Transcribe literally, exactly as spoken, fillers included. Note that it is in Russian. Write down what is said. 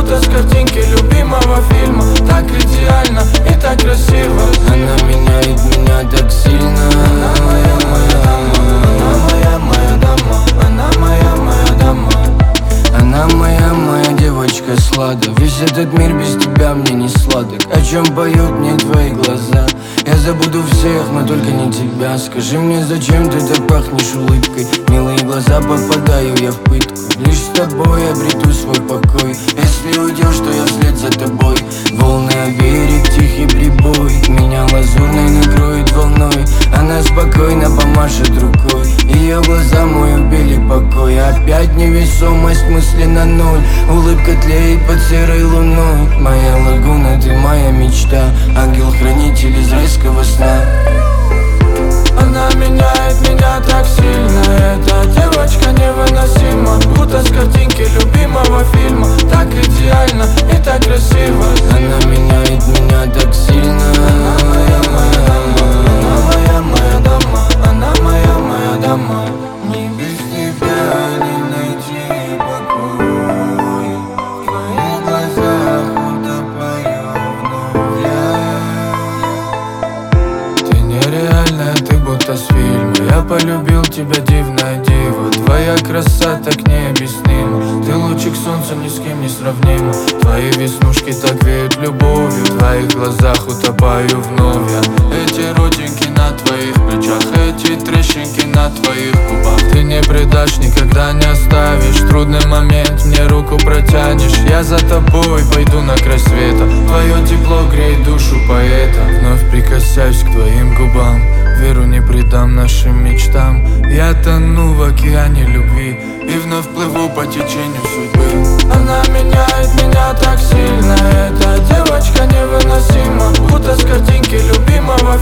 будто с картинки любимого фильма. Так идеально и так красиво. Она меняет меня так сильно. Она моя, моя дама, она моя, моя дама, она моя, моя дама. Она моя, моя девочка слада. Весь этот мир без тебя мне не сладок. О чем поют мне твои глаза? Я забуду всех, но только не тебя. Скажи мне, зачем ты так пахнешь улыбкой? Милые глаза, попадаю я в пытку. Лишь с тобой обрету свой покой. Если уйдешь, то я вслед за тобой. Волны о берег, тихий прибой. Меня лазурной накроет волной. Она спокойно помашет рукой. Ее глаза мой убили покой. Опять невесомость, мысли на ноль. Улыбка тлеет под серой луной. Моя лагуна, ты моя мечта. Ангел-хранитель из райского сна. Она меняет меня так сильно. Эта девочка невыносима, будто с картинки любимого фильма. Так идеально и так красиво. Она меняет меня так сильно. Она моя, моя дама, она моя, моя дама, она моя, моя дама. Не без тебя не найти покой. В твоих глазах утопаю вновь я. Ты нереальная, ты будто с фильма. Я полюбил тебя, дивная дива. Твоя краса так необъяснима. Ты лучик солнца, ни с кем не сравнима. Твои веснушки так веют любовью. В твоих глазах утопаю вновь я. Эти родинки на твоих плечах, эти трещинки на твоих губах. Ты не предашь, никогда не оставишь. В трудный момент мне руку протянешь. Я за тобой пойду на край света. Твое тепло греет душу поэта. Вновь прикасаюсь к твоим губам. Веру не предам нашим мечтам. Я тону в океане любви и вновь плыву по течению судьбы. Она меняет меня так сильно. Эта девочка невыносима, будто с картинки любимого